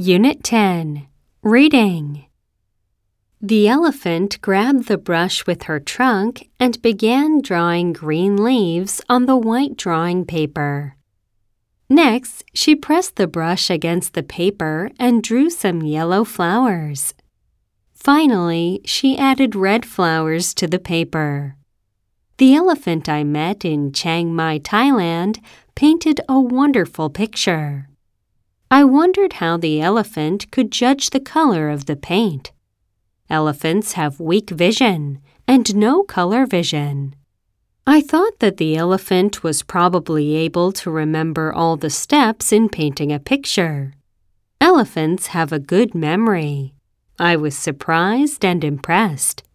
Unit 10. Reading. The elephant grabbed the brush with her trunk and began drawing green leaves on the white drawing paper. Next, she pressed the brush against the paper and drew some yellow flowers. Finally, she added red flowers to the paper. The elephant I met in Chiang Mai, Thailand, painted a wonderful picture. I wondered how the elephant could judge the color of the paint. Elephants have weak vision and no color vision. I thought that the elephant was probably able to remember all the steps in painting a picture. Elephants have a good memory. I was surprised and impressed.